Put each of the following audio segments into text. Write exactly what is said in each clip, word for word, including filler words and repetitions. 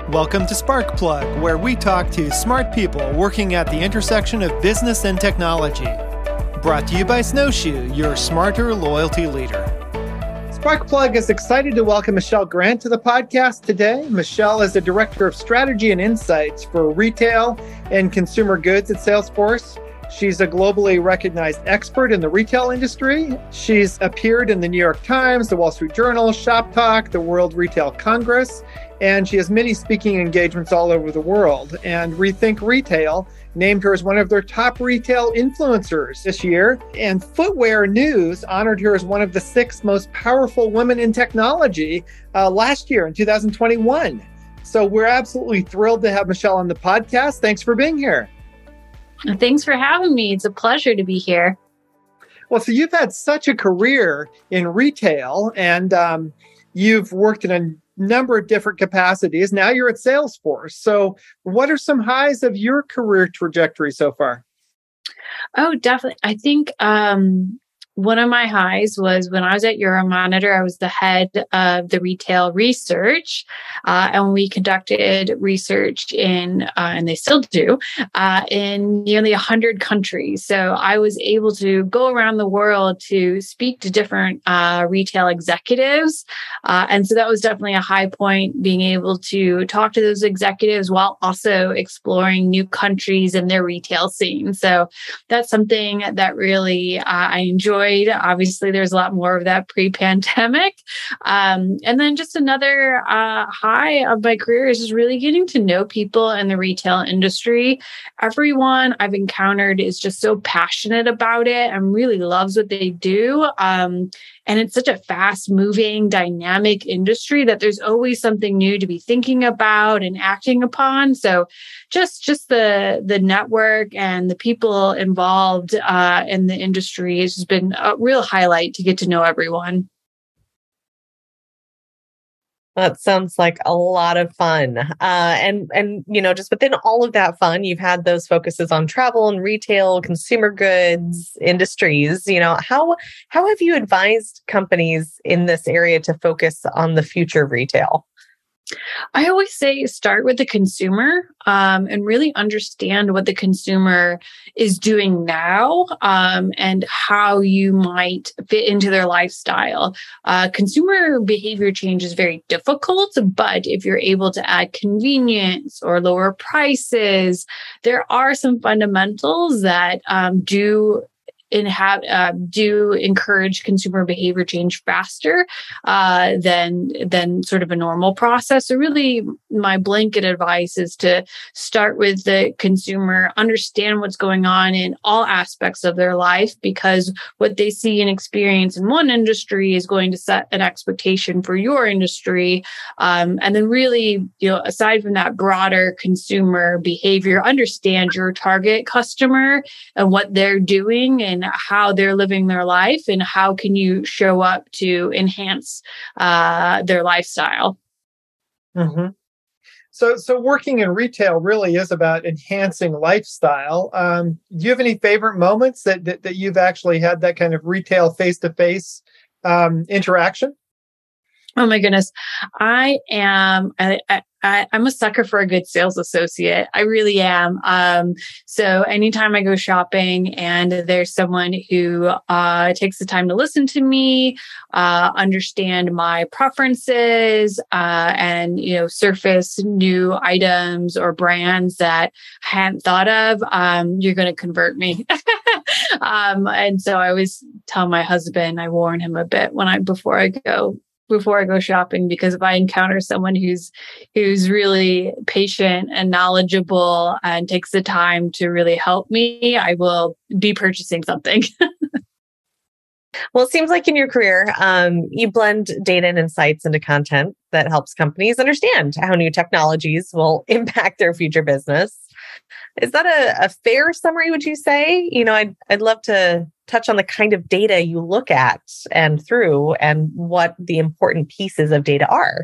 Welcome to Spark Plug, where we talk to smart people working at the intersection of business and technology. Brought to you by Snowshoe, your smarter loyalty leader. Spark Plug is excited to welcome Michelle Grant to the podcast today. Michelle is the Director of Strategy and Insights for Retail and Consumer Goods at Salesforce. She's a globally recognized expert in the retail industry. She's appeared in the New York Times, the Wall Street Journal, Shop Talk, the World Retail Congress, and she has many speaking engagements all over the world. And Rethink Retail named her as one of their top retail influencers this year. And Footwear News honored her as one of the six most powerful women in technology uh, last year in two thousand twenty-one. So we're absolutely thrilled to have Michelle on the podcast. Thanks for being here. Thanks for having me. It's a pleasure to be here. Well, so you've had such a career in retail, and um, you've worked in a number of different capacities. Now you're at Salesforce. So what are some highs of your career trajectory so far? Oh, definitely. I think um, one of my highs was when I was at Euromonitor. I was the head of the retail research, uh, and we conducted research in, uh, and they still do, uh, in nearly one hundred countries. So I was able to go around the world to speak to different uh, retail executives. Uh, and so that was definitely a high point, being able to talk to those executives while also exploring new countries and their retail scene. So that's something that really uh, I enjoyed. Obviously, there's a lot more of that pre-pandemic. Um, and then just another uh, high of my career is just really getting to know people in the retail industry. Everyone I've encountered is just so passionate about it and really loves what they do. Um, and it's such a fast-moving, dynamic industry that there's always something new to be thinking about and acting upon. So just, just the, the network and the people involved uh, in the industry has been a real highlight to get to know everyone. That sounds like a lot of fun. Uh, and, and, you know, just within all of that fun, you've had those focuses on travel and retail, consumer goods, industries. You know, how, how have you advised companies in this area to focus on the future of retail? I always say start with the consumer um, and really understand what the consumer is doing now um, and how you might fit into their lifestyle. Uh, consumer behavior change is very difficult, but if you're able to add convenience or lower prices, there are some fundamentals that um, do and have uh, do encourage consumer behavior change faster uh, than than sort of a normal process. So really, my blanket advice is to start with the consumer, understand what's going on in all aspects of their life, because what they see and experience in one industry is going to set an expectation for your industry. Um, and then really, you know, aside from that broader consumer behavior, understand your target customer and what they're doing and how they're living their life, and how can you show up to enhance uh, their lifestyle. Mm-hmm. So, so working in retail really is about enhancing lifestyle. Um, do you have any favorite moments that, that that you've actually had that kind of retail face-to-face um, interaction? Oh my goodness. I am, I, I, I'm a sucker for a good sales associate. I really am. Um, so anytime I go shopping and there's someone who uh, takes the time to listen to me, uh, understand my preferences, uh, and, you know, surface new items or brands that I hadn't thought of, um, you're going to convert me. um, and so I always tell my husband, I warn him a bit when I, before I go before I go shopping, because if I encounter someone who's who's really patient and knowledgeable and takes the time to really help me, I will be purchasing something. Well, it seems like in your career, um, you blend data and insights into content that helps companies understand how new technologies will impact their future business. Is that a, a fair summary, would you say? You know, I'd, I'd love to touch on the kind of data you look at and through and what the important pieces of data are.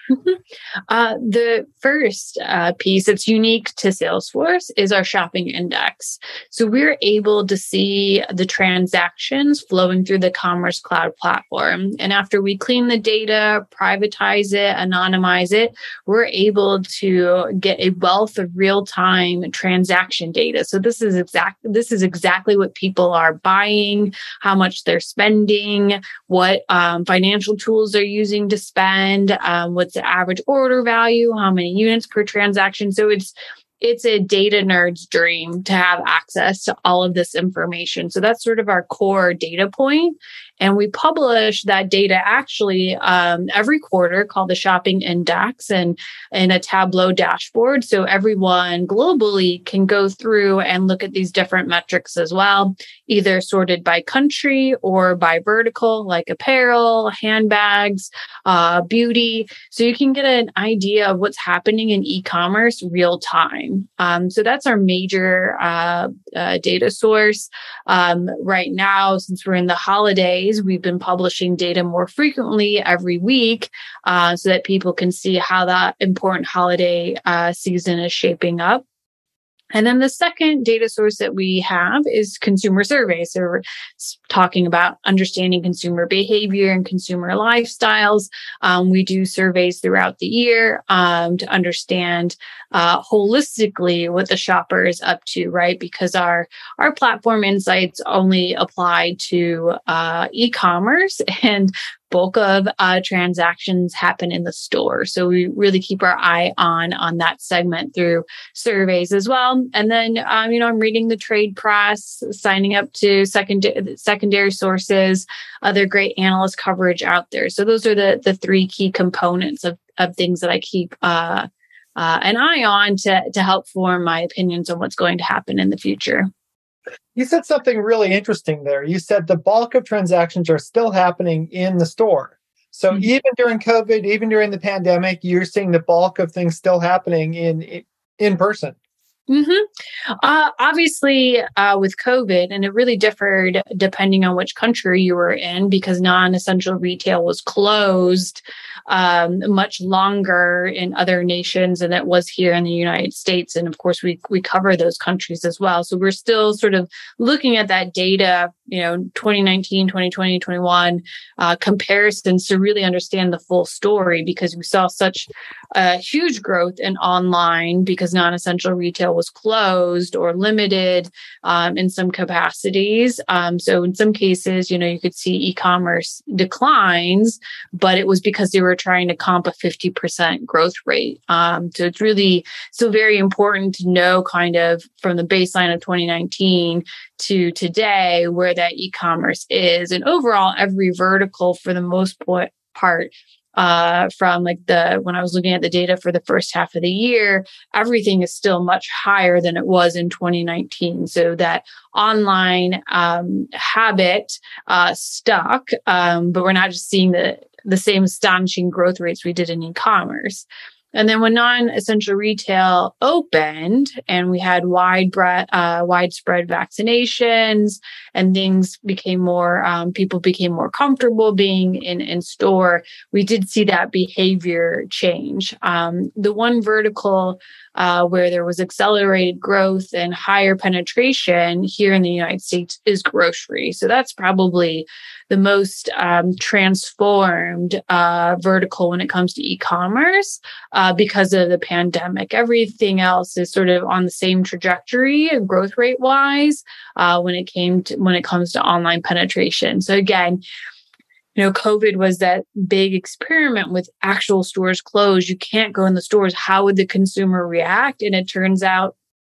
Uh, the first uh, piece that's unique to Salesforce is our shopping index. So we're able to see the transactions flowing through the Commerce Cloud platform. And after we clean the data, privatize it, anonymize it, we're able to get a wealth of real-time transaction data. So this is exact. This is exactly what people are buying, how much they're spending, what um, financial tools they're using to spend, um, what's the average order value, how many units per transaction. So it's it's a data nerd's dream to have access to all of this information. So that's sort of our core data point. And we publish that data actually um, every quarter called the Shopping Index and in a Tableau dashboard. So everyone globally can go through and look at these different metrics as well, either sorted by country or by vertical, like apparel, handbags, uh, beauty. So you can get an idea of what's happening in e-commerce real time. Um, so that's our major uh, uh, data source. Um, right now, since we're in the holidays, we've been publishing data more frequently every week uh, so that people can see how that important holiday uh, season is shaping up. And then the second data source that we have is consumer surveys. So we're talking about understanding consumer behavior and consumer lifestyles. Um, we do surveys throughout the year um, to understand uh, holistically what the shopper is up to, right? Because our, our platform insights only apply to uh, e-commerce, and bulk of uh, transactions happen in the store. So we really keep our eye on, on that segment through surveys as well. And then, um, you know, I'm reading the trade press, signing up to secondary, secondary sources, other great analyst coverage out there. So those are the, the three key components of, of things that I keep uh, uh, an eye on to, to help form my opinions on what's going to happen in the future. You said something really interesting there. You said the bulk of transactions are still happening in the store. So mm-hmm. even during COVID, even during the pandemic, you're seeing the bulk of things still happening in in person. Mm-hmm. Uh, obviously, uh, with COVID, and it really differed depending on which country you were in, because non-essential retail was closed um, much longer in other nations than it was here in the United States. And of course, we we cover those countries as well. So we're still sort of looking at that data, you know, twenty nineteen, twenty twenty, twenty-one uh, comparisons to really understand the full story, because we saw such a huge growth in online because non-essential retail was closed or limited um, in some capacities. Um, so in some cases, you know, you could see e-commerce declines, but it was because they were trying to comp a fifty percent growth rate. Um, so it's really still very important to know kind of from the baseline of twenty nineteen to today where that e-commerce is. And overall, every vertical for the most part, Uh, from like the, when I was looking at the data for the first half of the year, everything is still much higher than it was in twenty nineteen. So that online um, habit uh, stuck, um, but we're not just seeing the, the same astonishing growth rates we did in e-commerce. And then when non-essential retail opened and we had wide bre- uh, widespread vaccinations and things became more, um, people became more comfortable being in, in store, we did see that behavior change. Um, the one vertical uh, where there was accelerated growth and higher penetration here in the United States is grocery. So that's probably the most um, transformed uh, vertical when it comes to e-commerce uh, because of the pandemic. Everything else is sort of on the same trajectory, growth rate wise, uh, when it came to when it comes to online penetration. So again, you know, COVID was that big experiment with actual stores closed. You can't go in the stores. How would the consumer react? And it turns out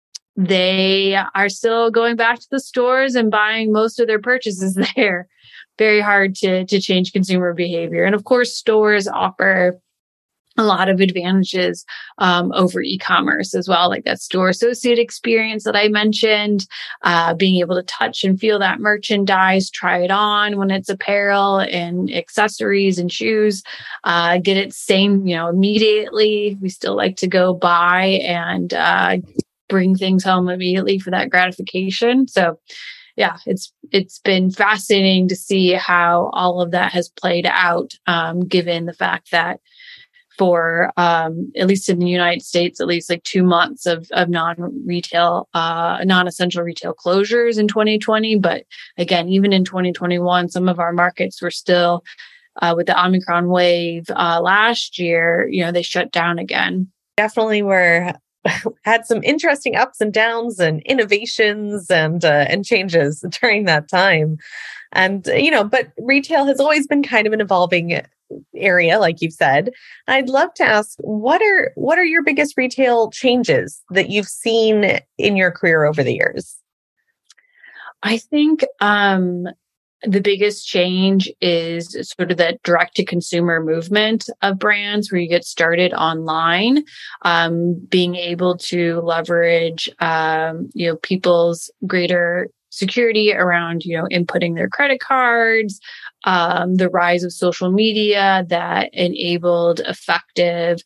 they are still going back to the stores and buying most of their purchases there. Very hard to, to change consumer behavior. And of course, stores offer a lot of advantages um, over e-commerce as well, like that store associate experience that I mentioned, uh, being able to touch and feel that merchandise, try it on when it's apparel and accessories and shoes, uh, get it same, you know, immediately. We still like to go buy and uh, bring things home immediately for that gratification. So yeah, it's it's been fascinating to see how all of that has played out, um, given the fact that for um, at least in the United States, at least like two months of of non-retail, uh, non-essential retail closures in twenty twenty. But again, even in twenty twenty-one, some of our markets were still uh, with the Omicron wave uh, last year. You know, they shut down again. Definitely were had some interesting ups and downs and innovations and uh, and changes during that time. And, you know, but retail has always been kind of an evolving area, like you've said. I'd love to ask, what are what are your biggest retail changes that you've seen in your career over the years? I think um, the biggest change is sort of that direct to consumer movement of brands where you get started online, um, being able to leverage, um, you know, people's greater security around, you know, inputting their credit cards, um, the rise of social media that enabled effective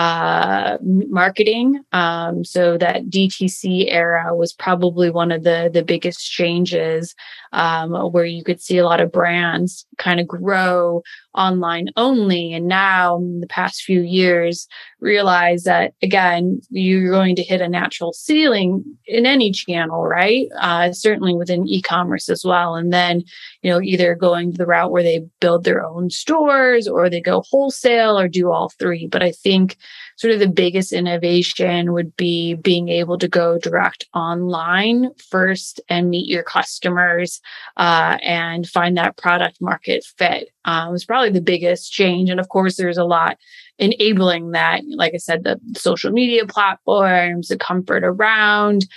uh, marketing. Um, so that D T C era was probably one of the, the biggest changes, um, where you could see a lot of brands kind of grow online only. And now in the past few years, realize that, again, you're going to hit a natural ceiling in any channel, right? Uh, certainly within e-commerce as well. And then, you know, either going the route where they build their own stores or they go wholesale or do all three. But I think sort of the biggest innovation would be being able to go direct online first and meet your customers uh, and find that product market fit. Um, was probably the biggest change. And of course, there's a lot enabling that. Like I said, the social media platforms, the comfort around,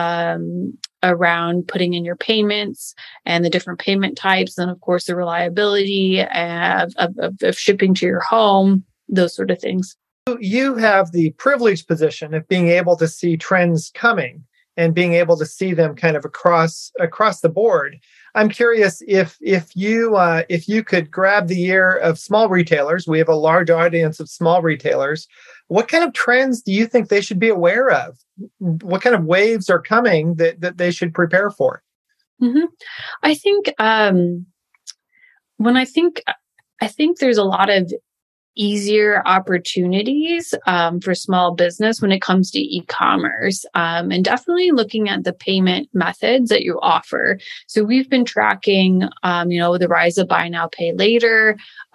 um, around putting in your payments and the different payment types. And of course, the reliability of, of, of shipping to your home, those sort of things. You have the privileged position of being able to see trends coming and being able to see them kind of across across the board. I'm curious if if you uh, if you could grab the ear of small retailers. We have a large audience of small retailers. What kind of trends do you think they should be aware of? What kind of waves are coming that, that they should prepare for? Mm-hmm. I think um, when I think I think there's a lot of easier opportunities um, for small business when it comes to e-commerce, um, and definitely looking at the payment methods that you offer. So we've been tracking, um, you know, the rise of buy now, pay later,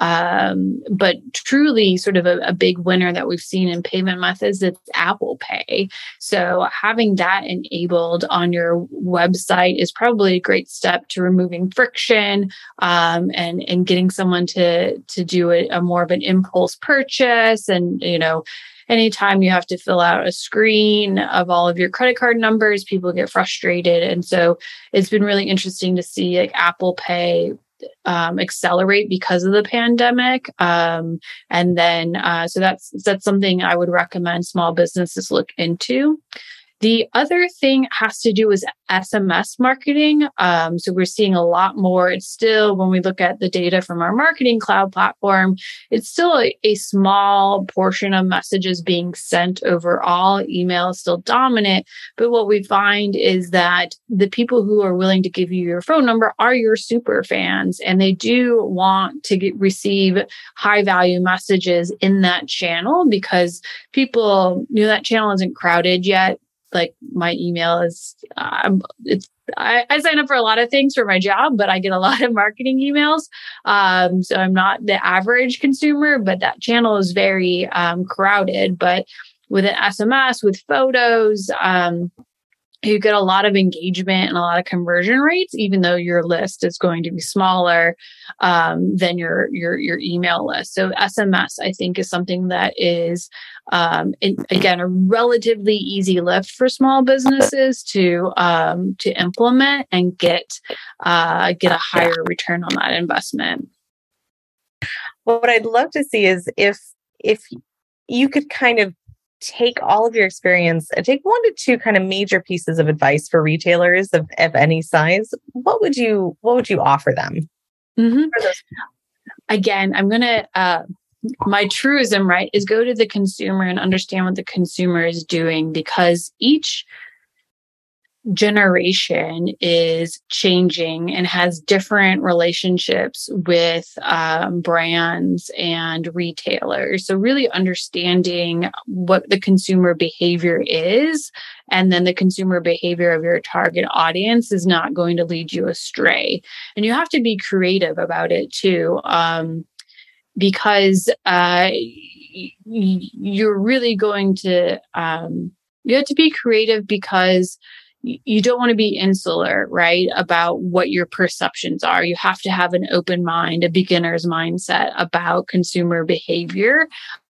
um, but truly sort of a, a big winner that we've seen in payment methods is Apple Pay. So having that enabled on your website is probably a great step to removing friction um, and and getting someone to to do a, a more of an impulse purchase. And, you know, anytime you have to fill out a screen of all of your credit card numbers, people get frustrated. And so it's been really interesting to see like Apple Pay um, accelerate because of the pandemic. Um, and then, uh, so that's, that's something I would recommend small businesses look into. The other thing has to do with S M S marketing. Um, so we're seeing a lot more. It's still, when we look at the data from our marketing cloud platform, it's still a, a small portion of messages being sent overall. Email is still dominant. But what we find is that the people who are willing to give you your phone number are your super fans, and they do want to get, receive high value messages in that channel because people, you know, that channel isn't crowded yet. Like my email is, um, it's, I, I sign up for a lot of things for my job, but I get a lot of marketing emails. Um, so I'm not the average consumer, but that channel is very um, crowded. But with an S M S, with photos, um, you get a lot of engagement and a lot of conversion rates, even though your list is going to be smaller um, than your, your your email list. So S M S, I think, is something that is, um, in, again, a relatively easy lift for small businesses to um, to implement and get uh, get a higher return on that investment. What I'd love to see is if if you could kind of take all of your experience and take one to two kind of major pieces of advice for retailers of, of any size, what would you what would you offer them? Mm-hmm. Again, I'm going to, uh, my truism, right, is go to the consumer and understand what the consumer is doing, because each generation is changing and has different relationships with um, brands and retailers. So really understanding what the consumer behavior is, and then the consumer behavior of your target audience is not going to lead you astray. And you have to be creative about it too, um, because uh, y- you're really going to, um, you have to be creative because you don't want to be insular, right, about what your perceptions are. You have to have an open mind, a beginner's mindset about consumer behavior,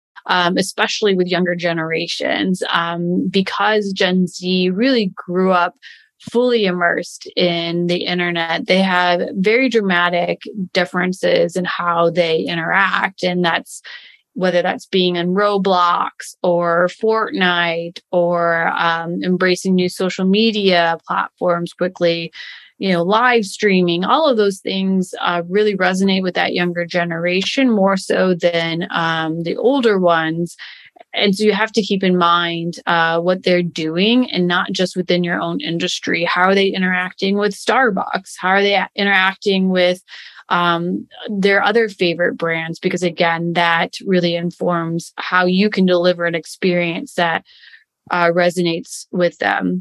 um, especially with younger generations, um, because Gen Z really grew up fully immersed in the internet. They have very dramatic differences in how they interact, and that's whether that's being in Roblox or Fortnite or um, embracing new social media platforms quickly, you know, live streaming, all of those things uh, really resonate with that younger generation more so than um, the older ones. And so you have to keep in mind uh, what they're doing, and not just within your own industry. How are they interacting with Starbucks? How are they interacting with um, their other favorite brands? Because again, that really informs how you can deliver an experience that uh, resonates with them.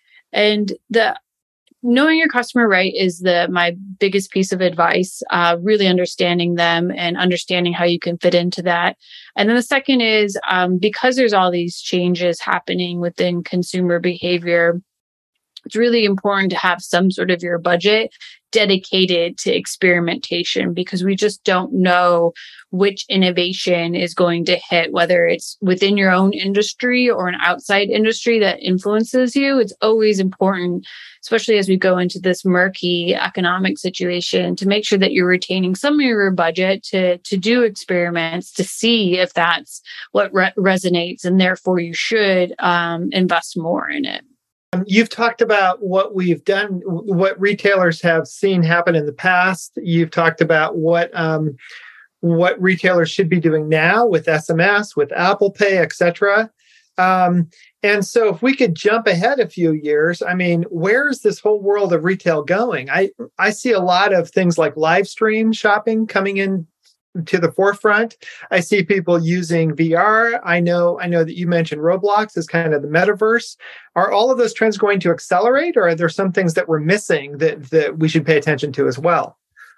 And the knowing your customer right is the my biggest piece of advice, uh, really understanding them and understanding how you can fit into that. And then the second is um, because there's all these changes happening within consumer behavior, it's really important to have some sort of your budget dedicated to experimentation, because we just don't know which innovation is going to hit, whether it's within your own industry or an outside industry that influences you. It's always important, especially as we go into this murky economic situation, to make sure that you're retaining some of your budget to, to do experiments to see if that's what re- resonates, and therefore you should um, invest more in it. Um, you've talked about what we've done, what retailers have seen happen in the past. You've talked about what um, what retailers should be doing now with S M S, with Apple Pay, et cetera. Um, and so if we could jump ahead a few years, I mean, where's this whole world of retail going? I, I see a lot of things like live stream shopping coming in to the forefront. I see people using V R. I know, I know that you mentioned Roblox as kind of the metaverse. Are all of those trends going to accelerate, or are there some things that we're missing that, that we should pay attention to as well?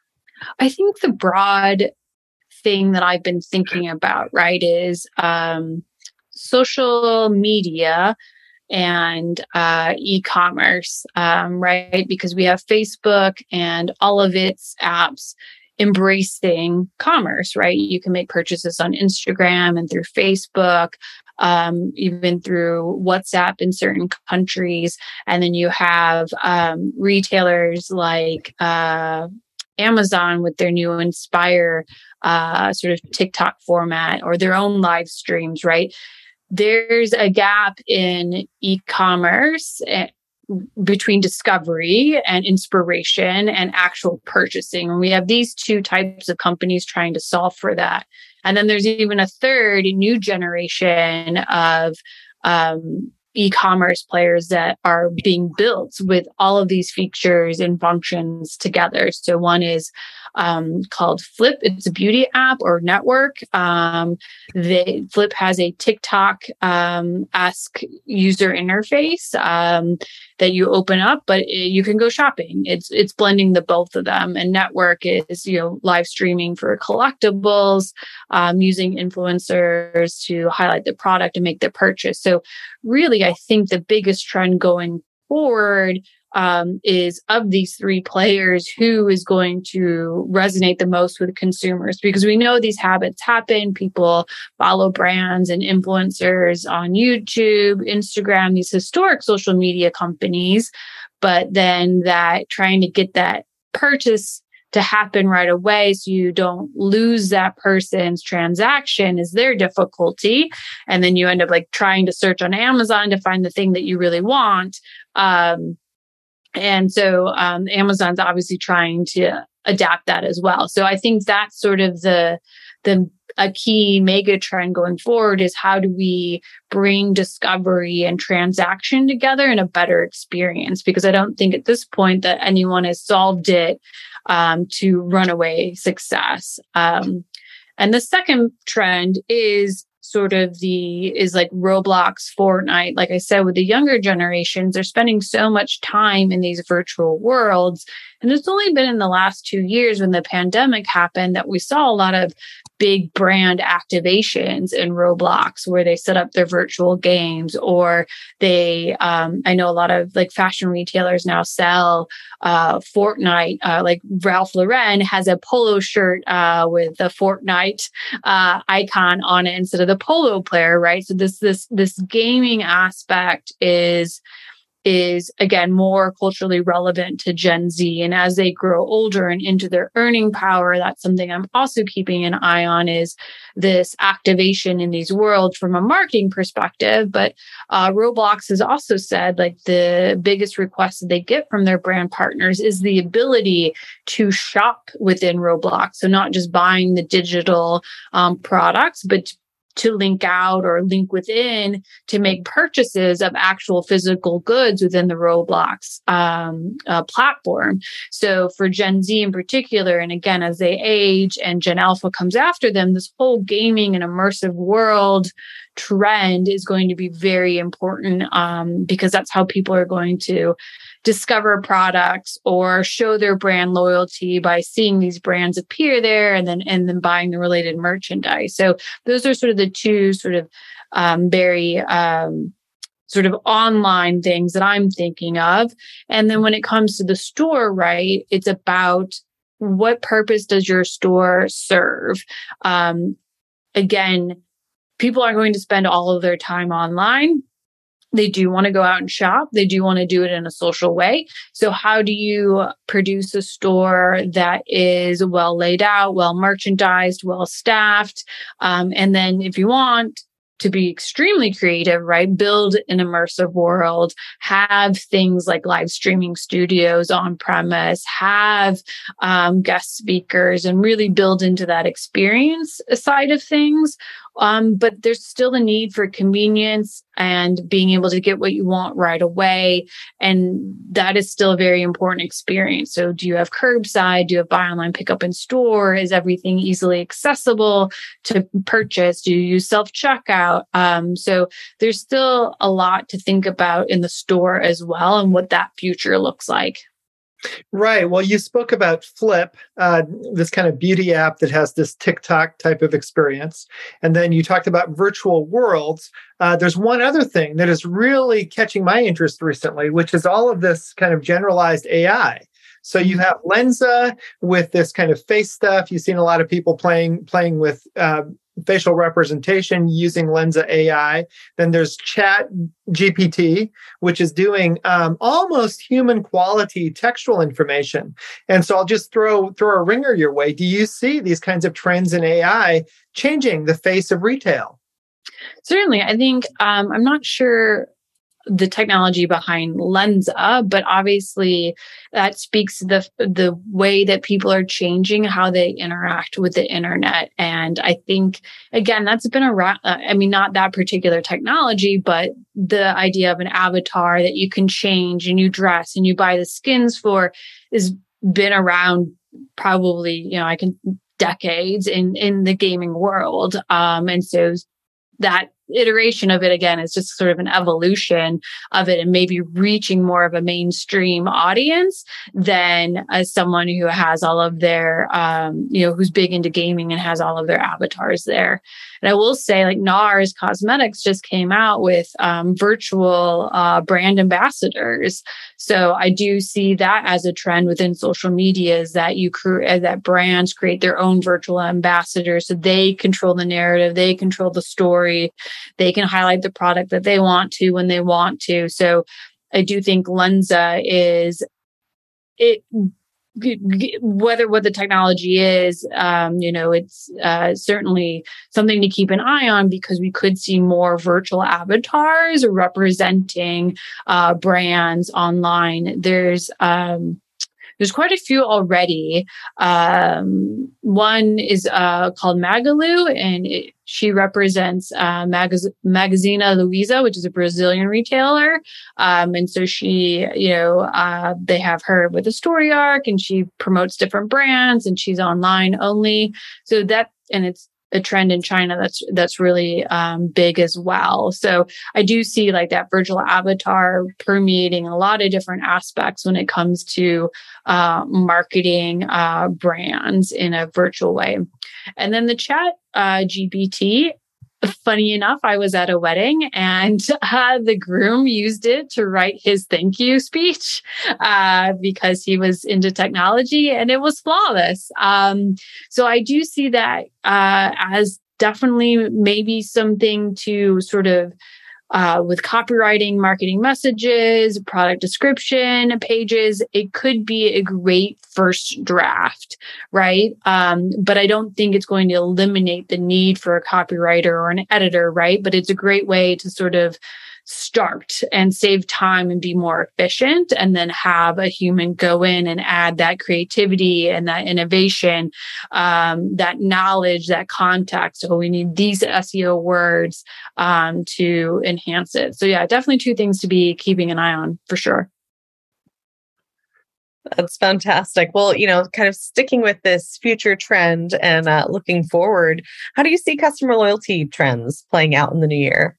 I think the broad thing that I've been thinking about, right, is um, social media and uh, e-commerce, um, right? Because we have Facebook and all of its apps embracing commerce, right? You can make purchases on Instagram and through Facebook, um, even through WhatsApp in certain countries. And then you have um, retailers like uh, Amazon with their new Inspire uh, sort of TikTok format, or their own live streams, right? There's a gap in e-commerce between discovery and inspiration and actual purchasing. And we have these two types of companies trying to solve for that. And then there's even a third new generation of um, e-commerce players that are being built with all of these features and functions together. So one is um, called Flip. It's a beauty app or network. Um, the Flip has a TikTok-esque um, user interface um, that you open up, but it, you can go shopping. It's it's blending the both of them. And Network is, you know, live streaming for collectibles, um, using influencers to highlight the product and make the purchase. So really, I think the biggest trend going forward um, is of these three players, who is going to resonate the most with consumers, because we know these habits happen. People follow brands and influencers on YouTube, Instagram, these historic social media companies, but then that trying to get that purchase to happen right away so you don't lose that person's transaction is their difficulty. And then you end up like trying to search on Amazon to find the thing that you really want. Um, and so um, Amazon's obviously trying to adapt that as well. So I think that's sort of the the a key mega trend going forward is how do we bring discovery and transaction together in a better experience? Because I don't think at this point that anyone has solved it um, to runaway success. Um, and the second trend is sort of the is like Roblox, Fortnite. Like I said, with the younger generations, they're spending so much time in these virtual worlds. And it's only been in the last two years when the pandemic happened that we saw a lot of big brand activations in Roblox where they set up their virtual games, or they, um, I know a lot of like fashion retailers now sell uh, Fortnite, uh, like Ralph Lauren has a polo shirt uh, with the Fortnite uh, icon on it instead of the polo player, right? So this, this, this gaming aspect is is, again, more culturally relevant to Gen Z. And as they grow older and into their earning power, that's something I'm also keeping an eye on, is this activation in these worlds from a marketing perspective. But uh, Roblox has also said, like, the biggest request that they get from their brand partners is the ability to shop within Roblox. So not just buying the digital um, products, but to link out or link within to make purchases of actual physical goods within the Roblox um, uh, platform. So for Gen Z in particular, and again, as they age and Gen Alpha comes after them, this whole gaming and immersive world trend is going to be very important um, because that's how people are going to discover products or show their brand loyalty by seeing these brands appear there and then and then buying the related merchandise. So those are sort of the two sort of um, very um, sort of online things that I'm thinking of. And then when it comes to the store, right, it's about what purpose does your store serve? Um, again, people are going to spend all of their time online. They do want to go out and shop. They do want to do it in a social way. So how do you produce a store that is well laid out, well merchandised, well staffed? Um, and then if you want to be extremely creative, right, build an immersive world, have things like live streaming studios on premise, have um, guest speakers, and really build into that experience side of things. Um, but there's still a need for convenience and being able to get what you want right away. And that is still a very important experience. So do you have curbside? Do you have buy online, pick up in store? Is everything easily accessible to purchase? Do you use self-checkout? Um, so there's still a lot to think about in the store as well and what that future looks like. Right. Well, you spoke about Flip, uh, this kind of beauty app that has this TikTok type of experience. And then you talked about virtual worlds. Uh, there's one other thing that is really catching my interest recently, which is all of this kind of generalized A I. So you have Lensa with this kind of face stuff. You've seen a lot of people playing playing with uh, facial representation using Lensa A I. Then there's Chat G P T, which is doing um, almost human quality textual information. And so I'll just throw throw a ringer your way. Do you see these kinds of trends in A I changing the face of retail? Certainly. I think um, I'm not sure the technology behind Lensa, but obviously that speaks to the the way that people are changing how they interact with the internet. And I think, again, that's been a, I mean, not that particular technology, but the idea of an avatar that you can change and you dress and you buy the skins for has been around probably, you know, I can decades in, in the gaming world. Um, and so that iteration of it, again, is just sort of an evolution of it and maybe reaching more of a mainstream audience than as someone who has all of their, um, you know, who's big into gaming and has all of their avatars there. And I will say, like, NARS Cosmetics just came out with um, virtual uh, brand ambassadors. So I do see that as a trend within social media, is that you create that brands create their own virtual ambassadors, so they control the narrative, they control the story. They can highlight the product that they want to when they want to. So I do think Lensa is it, whether what the technology is, um, you know, it's uh, certainly something to keep an eye on, because we could see more virtual avatars representing uh, brands online. There's um, there's quite a few already. Um, one is uh, called Magalu, and it, she represents uh, Magaz- Magazina Luiza, which is a Brazilian retailer. Um, and so she, you know, uh, they have her with a story arc, and she promotes different brands, and she's online only. So that, and it's a trend in China that's that's really um, big as well. So I do see like that virtual avatar permeating a lot of different aspects when it comes to uh, marketing uh, brands in a virtual way. And then the chat uh, G P T. Funny enough, I was at a wedding and uh, the groom used it to write his thank you speech uh, because he was into technology, and it was flawless. Um, so I do see that uh, as definitely maybe something to sort of Uh, with copywriting, marketing messages, product description pages, it could be a great first draft, right? Um, but I don't think it's going to eliminate the need for a copywriter or an editor, right? But it's a great way to sort of start and save time and be more efficient, and then have a human go in and add that creativity and that innovation, um, that knowledge, that context. So we need these S E O words um, to enhance it. So yeah, definitely two things to be keeping an eye on for sure. That's fantastic. Well, you know, kind of sticking with this future trend and uh, looking forward, how do you see customer loyalty trends playing out in the new year?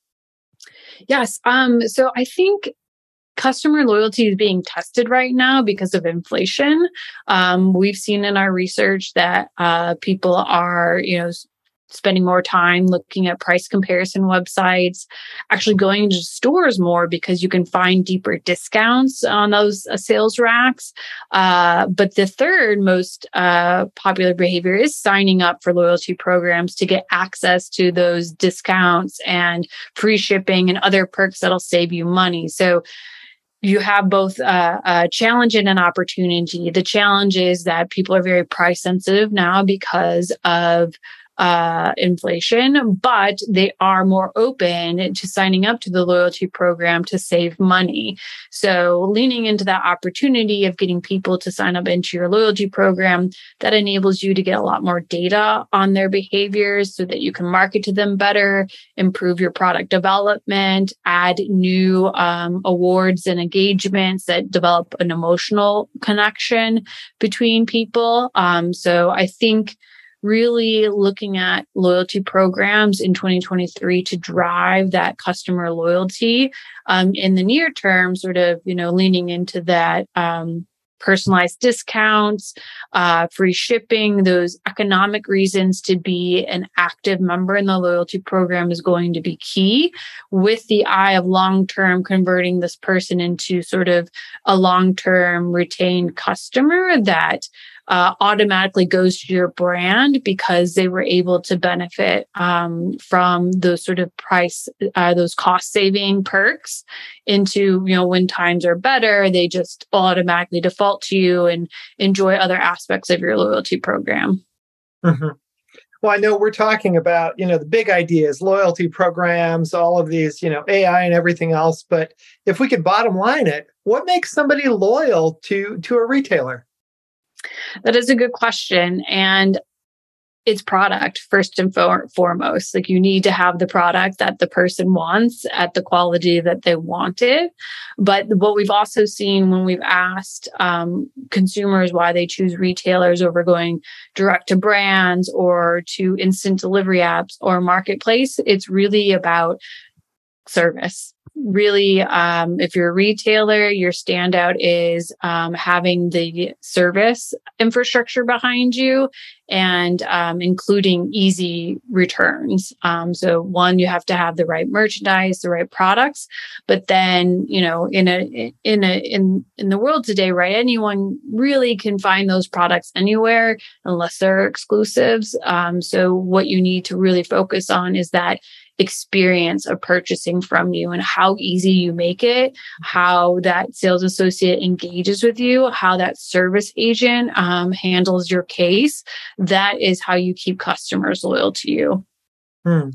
Yes. Um, so I think customer loyalty is being tested right now because of inflation. Um, we've seen in our research that uh, people are, you know, spending more time looking at price comparison websites, actually going to stores more because you can find deeper discounts on those uh, sales racks. Uh, but the third most uh, popular behavior is signing up for loyalty programs to get access to those discounts and free shipping and other perks that'll save you money. So you have both uh, a challenge and an opportunity. The challenge is that people are very price sensitive now because of uh, inflation, but they are more open to signing up to the loyalty program to save money. So leaning into that opportunity of getting people to sign up into your loyalty program, that enables you to get a lot more data on their behaviors so that you can market to them better, improve your product development, add new um, awards and engagements that develop an emotional connection between people. Um, so I think really looking at loyalty programs in twenty twenty-three to drive that customer loyalty um, in the near term, sort of, you know, leaning into that um, personalized discounts, uh, free shipping, those economic reasons to be an active member in the loyalty program is going to be key, with the eye of long-term converting this person into sort of a long-term retained customer that Uh, automatically goes to your brand because they were able to benefit um, from those sort of price, uh, those cost saving perks into, you know, when times are better, they just automatically default to you and enjoy other aspects of your loyalty program. Mm-hmm. Well, I know we're talking about, you know, the big ideas, loyalty programs, all of these, you know, A I and everything else. But if we could bottom line it, what makes somebody loyal to, to a retailer? That is a good question. And it's product first and for- foremost. Like, you need to have the product that the person wants at the quality that they want it. But what we've also seen when we've asked um, consumers why they choose retailers over going direct to brands or to instant delivery apps or marketplace, it's really about service. Really, um, if you're a retailer, your standout is um, having the service infrastructure behind you and um, including easy returns. Um, so one, you have to have the right merchandise, the right products, but then, you know, in a in a in in the world today, right, anyone really can find those products anywhere unless they're exclusives. Um, so what you need to really focus on is that experience of purchasing from you and how easy you make it, how that sales associate engages with you, how that service agent um, handles your case. That is how you keep customers loyal to you. Hmm.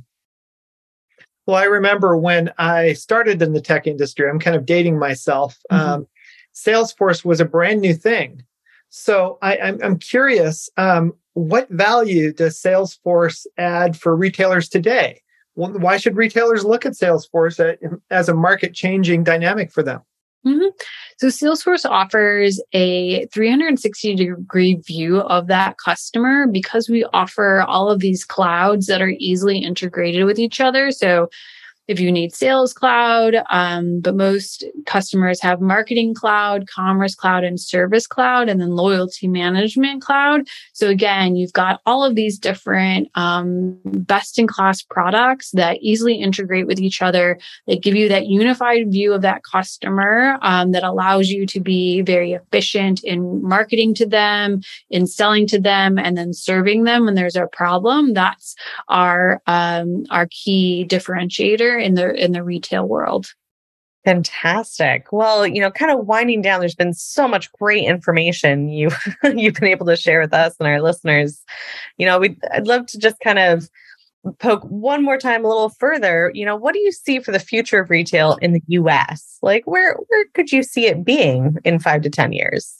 Well, I remember when I started in the tech industry, I'm kind of dating myself. Mm-hmm. Um, Salesforce was a brand new thing. So I, I'm, I'm curious, um, what value does Salesforce add for retailers today? Well, why should retailers look at Salesforce as a market-changing dynamic for them? Mm-hmm. So Salesforce offers a three hundred sixty degree view of that customer because we offer all of these clouds that are easily integrated with each other. So if you need Sales Cloud, um, but most customers have Marketing Cloud, Commerce Cloud, and Service Cloud, and then Loyalty Management Cloud. So again, you've got all of these different um, best-in-class products that easily integrate with each other. They give you that unified view of that customer um, that allows you to be very efficient in marketing to them, in selling to them, and then serving them when there's a problem. That's our um, our key differentiator in the in the retail world. Fantastic. Well, you know, kind of winding down, there's been so much great information you you've been able to share with us and our listeners. You know, we I'd love to just kind of poke one more time a little further. You know, what do you see for the future of retail in the U S? Like, where where could you see it being in five to ten years?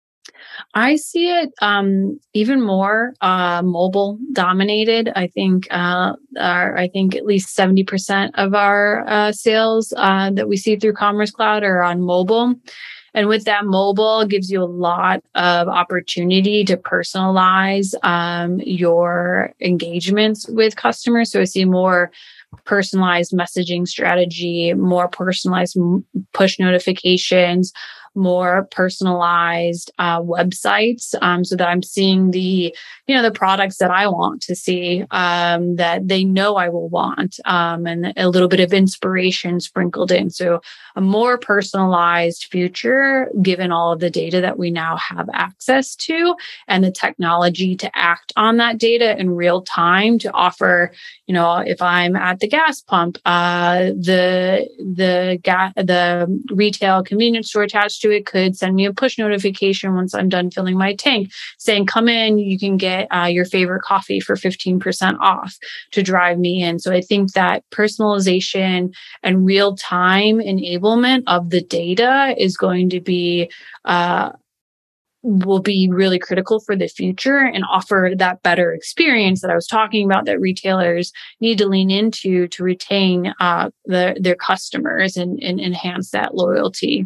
I see it um, even more uh, mobile dominated. I think uh, our, I think at least seventy percent of our uh, sales uh, that we see through Commerce Cloud are on mobile. And with that, mobile gives you a lot of opportunity to personalize um, your engagements with customers. So I see more personalized messaging strategy, more personalized push notifications, more personalized uh, websites, um, so that I'm seeing the, you know, the products that I want to see, um, that they know I will want, um, and a little bit of inspiration sprinkled in. So a more personalized future, given all of the data that we now have access to and the technology to act on that data in real time to offer, you know, if I'm at the gas pump, uh, the, the gas, the retail convenience store attached to it could send me a push notification once I'm done filling my tank saying, come in, you can get uh, your favorite coffee for fifteen percent off to drive me in. So I think that personalization and real-time enablement of the data is going to be, uh, will be really critical for the future and offer that better experience that I was talking about that retailers need to lean into to retain uh, the, their customers and, and enhance that loyalty.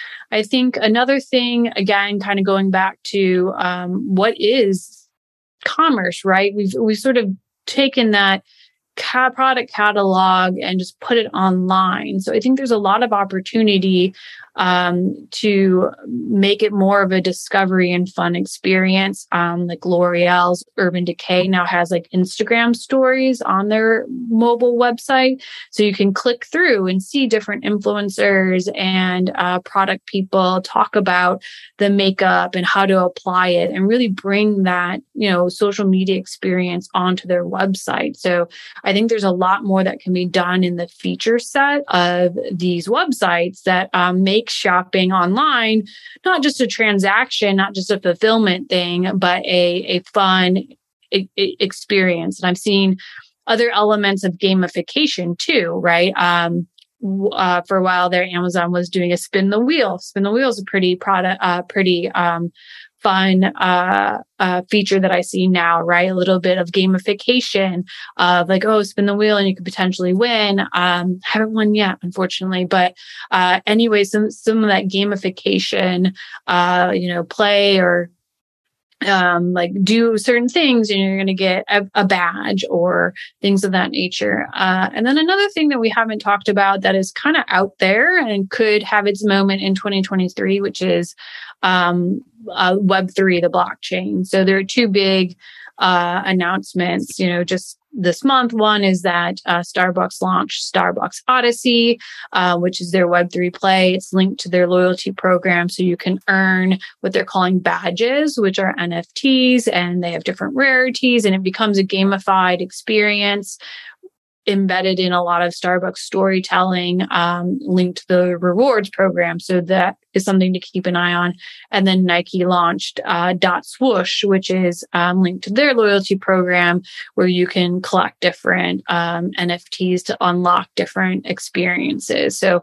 I think another thing, again, kind of going back to um, what is commerce, right? We've we've sort of taken that ca- product catalog and just put it online. So I think there's a lot of opportunity um, to make it more of a discovery and fun experience. Um, like L'Oreal's Urban Decay now has like Instagram stories on their mobile website. So you can click through and see different influencers and uh, product people talk about the makeup and how to apply it and really bring that, you know, social media experience onto their website. So I think there's a lot more that can be done in the feature set of these websites that um, make shopping online not just a transaction, not just a fulfillment thing, but a, a fun e- experience. And I've seen other elements of gamification too, right? Um, uh, for a while there, Amazon was doing a spin the wheel. Spin the wheel is a pretty product, uh, pretty um, fun uh, uh, feature that I see now, right? A little bit of gamification of like, oh, spin the wheel and you could potentially win. Um, haven't won yet, unfortunately. But uh, anyway, some some of that gamification, uh, you know, play or um, like do certain things and you're going to get a, a badge or things of that nature. Uh, and then another thing that we haven't talked about that is kind of out there and could have its moment in twenty twenty-three, which is um, uh, Web three, the blockchain. So there are two big uh, announcements, you know, just this month. One is that uh, Starbucks launched Starbucks Odyssey, uh, which is their Web three play. It's linked to their loyalty program. So you can earn what they're calling badges, which are N F Ts, and they have different rarities, and it becomes a gamified experience embedded in a lot of Starbucks storytelling, um, linked to the rewards program. So that is something to keep an eye on. And then Nike launched uh, Dot Swoosh, which is um, linked to their loyalty program, where you can collect different um, N F Ts to unlock different experiences. So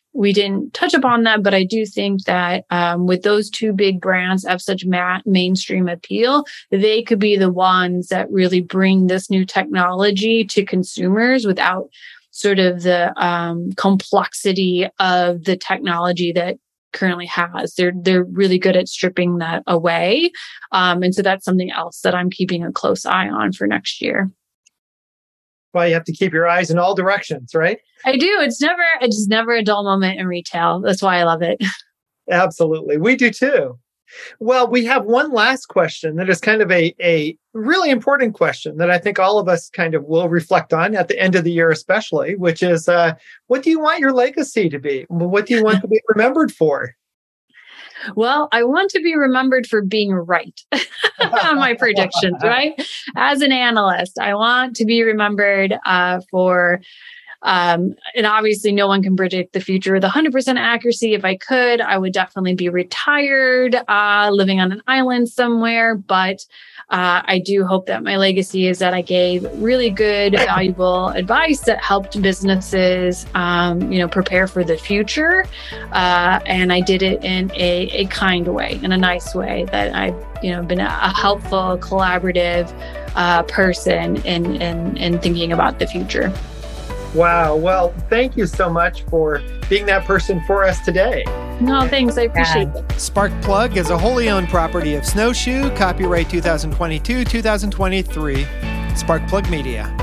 we didn't touch upon that, but I do think that um, with those two big brands that have such ma- mainstream appeal, they could be the ones that really bring this new technology to consumers without sort of the um, complexity of the technology that currently has. They're they're really good at stripping that away, um, and so that's something else that I'm keeping a close eye on for next year. Well, you have to keep your eyes in all directions, right? I do. It's never, it's never a dull moment in retail. That's why I love it. Absolutely. We do too. Well, we have one last question that is kind of a, a really important question that I think all of us kind of will reflect on at the end of the year, especially, which is, uh, what do you want your legacy to be? What do you want to be remembered for? Well, I want to be remembered for being right on my predictions, right? As an analyst, I want to be remembered uh, for, um, and obviously no one can predict the future with one hundred percent accuracy. If I could, I would definitely be retired, uh, living on an island somewhere. But uh, I do hope that my legacy is that I gave really good, valuable advice that helped businesses, um, you know, prepare for the future. Uh, and I did it in a, a kind way, in a nice way, that I've, you know, been a, a helpful, collaborative uh, person in, in, in thinking about the future. Wow. Well, thank you so much for being that person for us today. No, thanks. I appreciate Yeah. it. Sparkplug is a wholly owned property of Snowshoe, copyright two thousand twenty-two, two thousand twenty-three, Sparkplug Media.